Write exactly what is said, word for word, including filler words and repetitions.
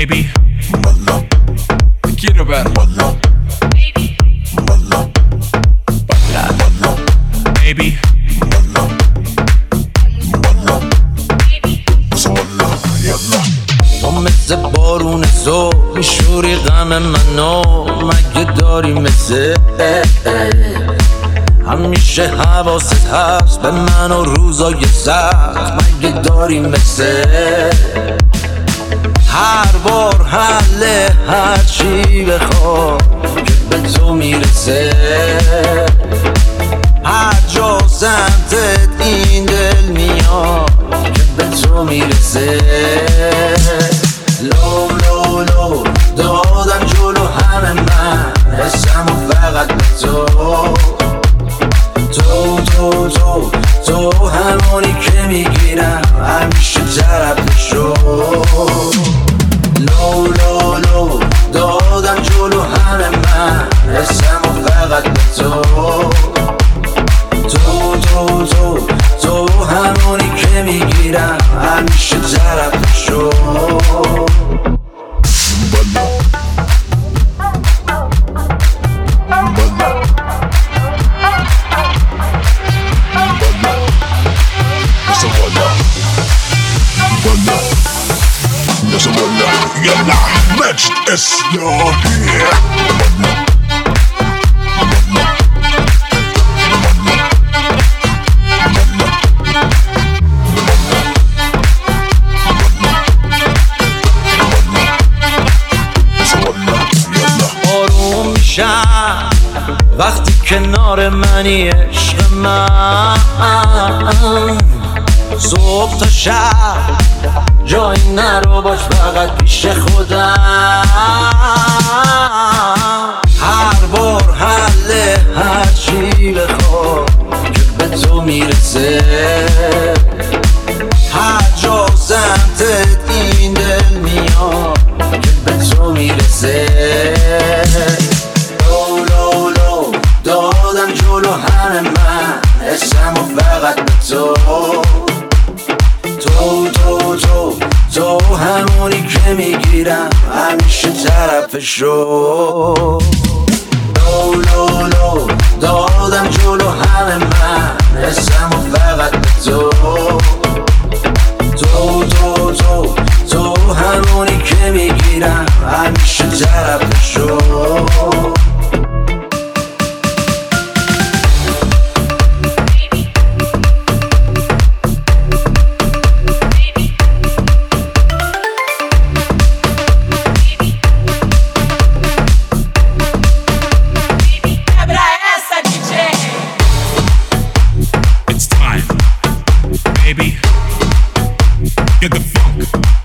baby. Te quiero ver. Baby. Baby. تو مثل بارون زور میشوری غم منو، مگه داری مثل همیشه حواست هست به من و روزای سخت، مگه داری مثل هر بار حل هر چی بخواد که به تو میرسه، هر جا سمتت این دل میاد که به تو میرسه. لو لو لو دادم جلو همه من حسم و فقط به تو، تو تو تو تو همونی که میگیرم همیشه طرف شو. لو لو لو دادم جلو همه من حسم و فقط به تو، تو تو تو تو همونی که میگیرم همیشه طرف شو. يلا مجد اسلاهي آروم میشم وقتی کنار منی عشق من، صبح تا شب جایی نرو باش فقط پیش خودم، هر بار حل هر چی بخواد که به تو میرسه، هر جا سمتت این دل میاد که به تو میرسه. لو لو لو دادم جلو همه من حسم و فقط به تو، تو تو تو تو همونی که میگیرم همیشه طرف شو. لو لو لو دادم جلو همه من حسم و فقط به تو، تو تو تو تو همونی که میگیرم همیشه طرف شو. Baby, get the funk.